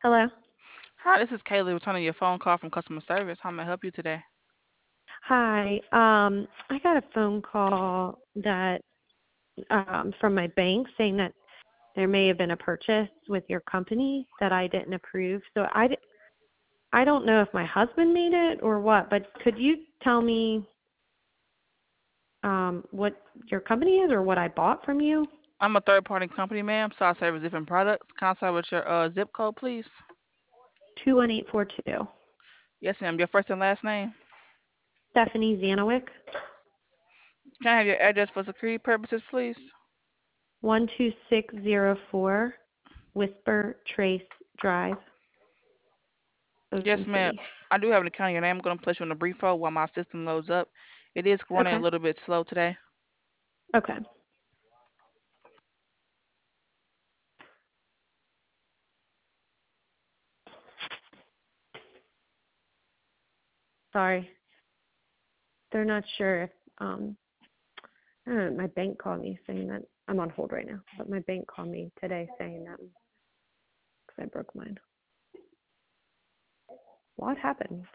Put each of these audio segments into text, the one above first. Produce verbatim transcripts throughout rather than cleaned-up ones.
Hello. Hi, this is Kaylee returning your phone call from customer service. How may I help you today? Hi. Um, I got a phone call that um, from my bank saying that there may have been a purchase with your company that I didn't approve. So I, d- I don't know if my husband made it or what, but could you tell me um, what your company is or what I bought from you? I'm a third party company, ma'am, so I service different products. Can I start with your uh, zip code, please? two one eight four two. Yes, ma'am. Your first and last name? Stephanie Zanowick, Can I have your address for security purposes, please? one two six zero four Whisper Trace Drive, Yes, Ocean ma'am. City. I do have an account in your name. I'm going to place you on a brief hold while my system loads up. It is running a Okay. little bit slow today. Okay. Sorry. They're not sure if um I don't know, my bank called me saying that I'm on hold right now, but my bank called me today saying that because I broke mine. What happened?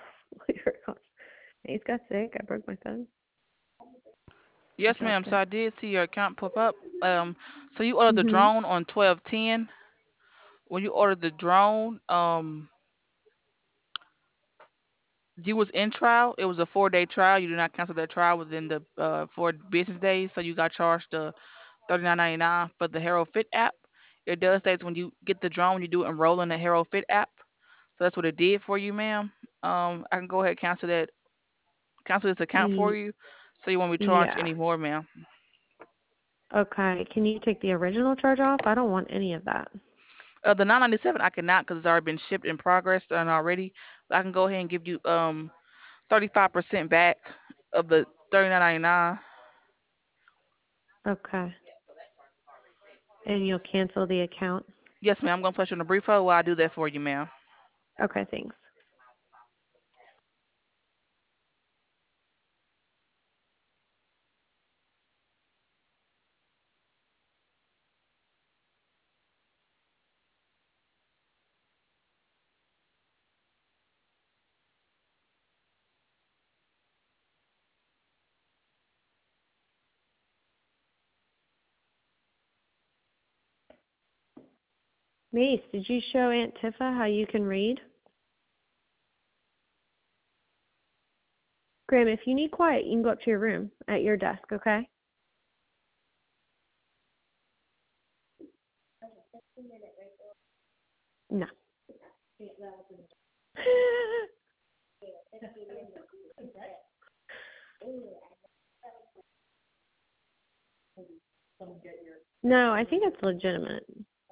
He's got sick. I broke my phone. Yes, Good job, ma'am. So kid. I did see your account pop up. Um, so you ordered the Mhm. drone on twelve ten. When you ordered the drone, um, you was in trial. It was a four day trial. You did not cancel that trial within the uh, four business days, so you got charged the thirty nine ninety nine for the Hero Fit app. It does say when you get the drone, when you do enroll in the Hero Fit app. So that's what it did for you, ma'am. Um, I can go ahead and cancel that, cancel this account for Y- you, so you won't be charged yeah. anymore, ma'am. Okay. Can you take the original charge off? I don't want any of that. Uh, the nine ninety seven I cannot because it's already been shipped in progress and already. But I can go ahead and give you um thirty five percent back of the thirty nine ninety nine. Okay. And you'll cancel the account? Yes, ma'am. I'm gonna place you on a brief hold while I do that for you, ma'am. Okay, thanks. Mace, did you show Aunt Tifa how you can read? Graham, if you need quiet, you can go up to your room at your desk, okay? No. No, I think it's legitimate.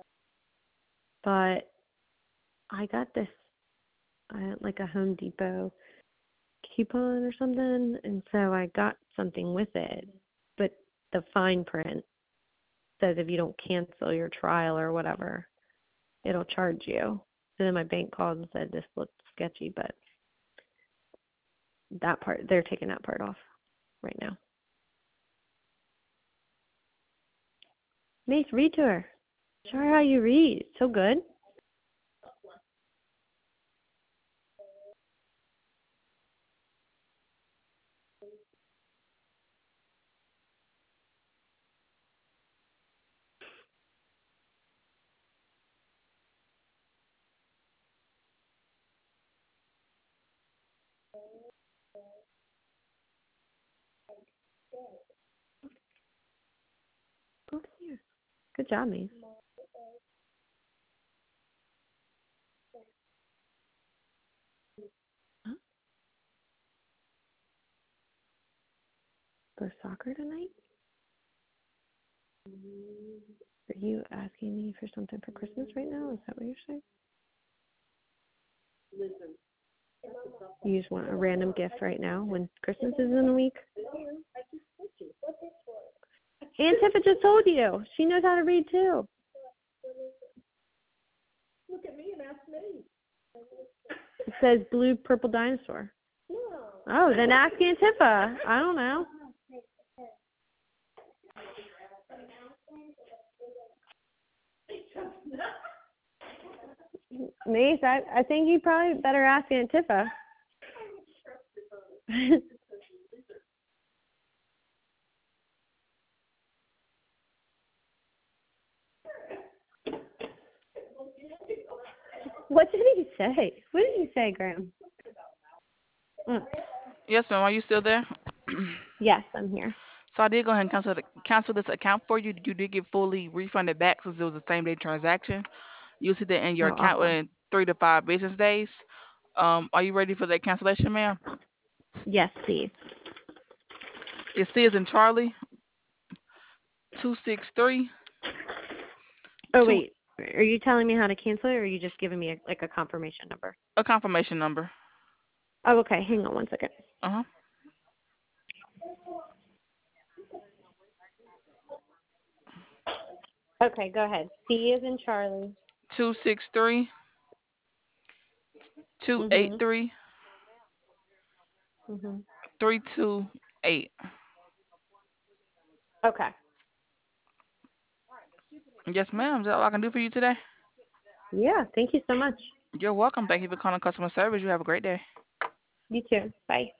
But I got this uh, like a Home Depot coupon or something, and so I got something with it. But the fine print says if you don't cancel your trial or whatever, it'll charge you. So then my bank called and said this looked sketchy, but that part, they're taking that part off right now. Mace, read to her. Show her how you read. So good. Go here. Good job, Mace. Huh? Go soccer tonight? Are you asking me for something for Christmas right now? Is that what you're saying? You just want a random gift right now when Christmas is in a week? Aunt Tifa just told you. She knows how to read too. It says blue purple dinosaur. Oh, then ask Aunt Tifa. I don't know. Mace, I, I think you probably better ask Aunt Tifa. What did he say? What did he say, Graham? Mm. Yes, ma'am. Are you still there? Yes, I'm here. So I did go ahead and cancel the, cancel this account for you. You did get fully refunded back since it was a same day transaction. You'll see that in your Oh, account awesome. within three to five business days. Um, are you ready for that cancellation, ma'am? Yes, please. It says in Charlie two six three Oh, two wait. Are you telling me how to cancel it, or are you just giving me a, like a confirmation number? a confirmation number. Oh, okay. Hang on one second. Uh huh. Okay, go ahead. C is in Charlie. Two six three two eight Mhm. three Mhm. three two eight. Okay. Yes, ma'am. Is that all I can do for you today? Yeah. Thank you so much. You're welcome. Thank you for calling customer service. You have a great day. You too. Bye.